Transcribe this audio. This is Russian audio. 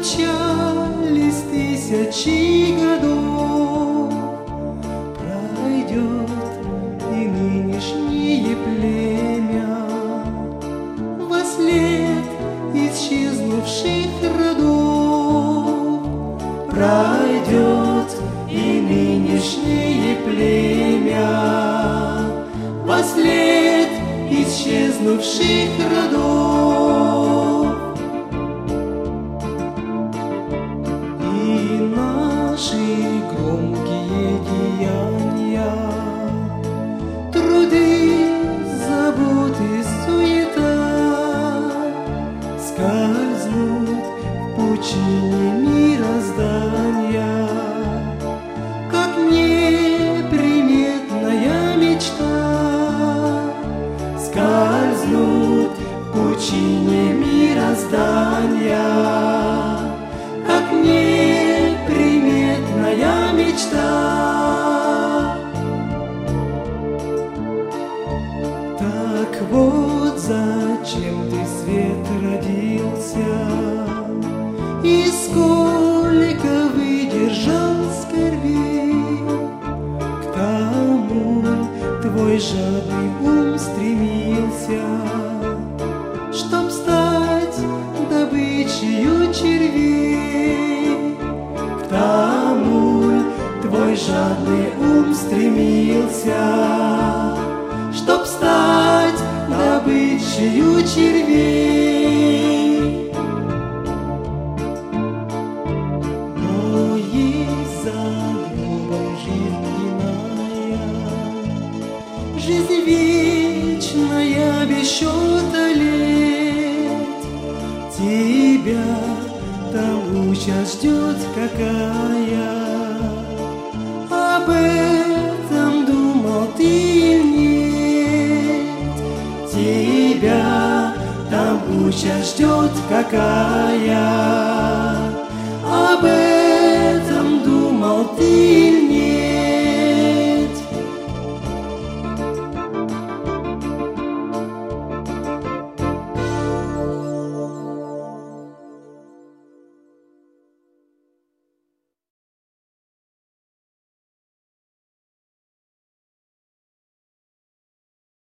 Промчались тысячи годов, пройдет и нынешнее племя вослед исчезнувших родов. Пройдет и нынешнее племя вослед исчезнувших родов. И наши громкие деяния, труды, заботы, суета скользнут в пучине мироздания, как неприметная мечта. Скользнут в пучине мироздания, как неприметная мечта. Так вот зачем ты, свет, родился, и сколько выдержал скорбей. К тому твой жадный ум стремился, чтоб стать добычею червей. К тому твой жадный ум стремился, чтоб стать добычею червей. Но есть за гробом жизнь иная, жизнь вечная без счета лет. Тебя там участь ждет какая, об этом думал ты или нет? Тебя там участь ждет какая, об этом думал ты или нет?